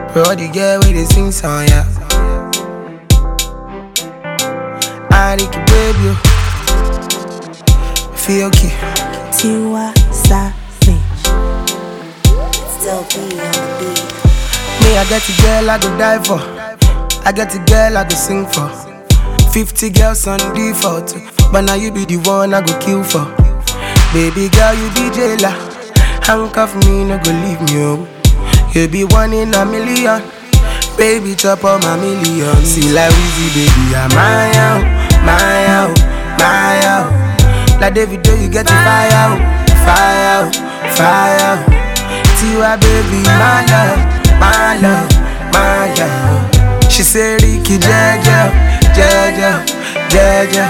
Bro, the girl with the sing song, yeah. I need to baby, feel key. Tiwa Savage. Still be on the beat. Me, I get a girl I go die for. I get a girl I go sing for. 50 girls on default, but now you be the one I go kill for. Baby girl, you be jailer. Handcuff me, no go leave me home. You be one in a million. Baby, chop on my million. See like Weezy, baby, I'm my out, my out, my out. Like David, you get the fire out, fire out, fire out. Tiwa, baby, my love, my love, my love. She say Ricky, Jaja, Jaja, Jaja.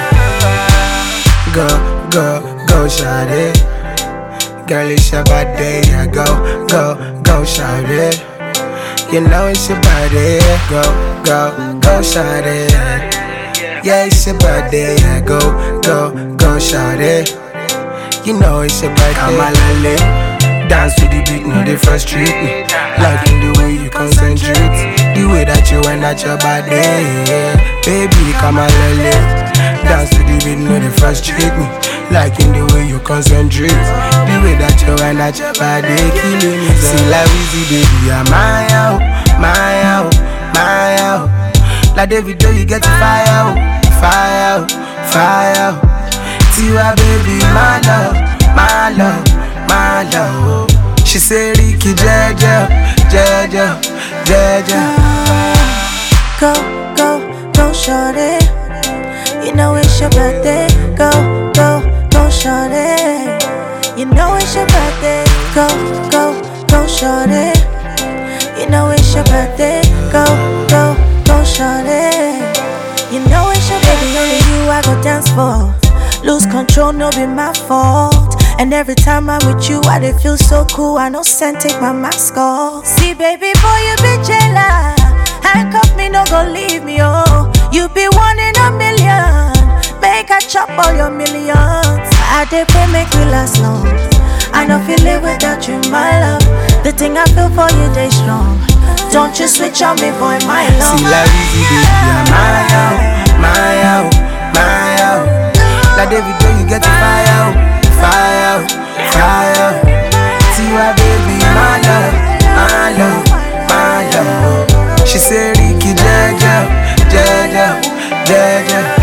Go, go, go, shawty. Girl, it's your birthday, yeah. Go, go, go, shawty. You know it's your birthday, go, go, go, shawty. Yeah, it's your birthday, yeah. Go, go, go, shawty. You know it's your birthday. I'm a lale. Dance to the beat, no, they frustrate me. Liking the way you concentrate, the way that you went at your body, yeah. Baby, come on, lele. Dance to the beat, no, they frustrate me. Liking the way you concentrate, the way that you went at your body, killing me. See like Weezy, baby, I'm my out, my out, my out. Like David, you get the fire out, fire out, fire out. Tiwa, baby, my love, my love, my love. She say Ricky, Jaja, Jaja, Jaja. Go, go, go, shorty. You know it's your birthday. Go, go, go, shorty. You know it's your birthday. Go, go, go, shorty. You know it's your birthday. Go, go, go, shorty. You know it's your birthday. Baby, only you I go dance for. Lose control, no be my fault. And every time I'm with you, I dey feel so cool. I know send take my mask off. See, baby boy, you be jealous. Handcuff me, no go leave me, oh. You be one in a million. Make I chop all your millions. I dey pray make we last long. I don't feel it without you, my love. The thing I feel for you, they strong. Don't you switch on me, boy, my love. See like Weezy, baby, I'm my out, my out, my out. Like David, you get the fire out, fire out, fire out. Tiwa, baby, my love, my love, my love. She say Ricky, Jaja, Jaja, Jaja.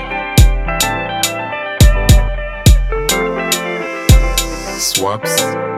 Swaps.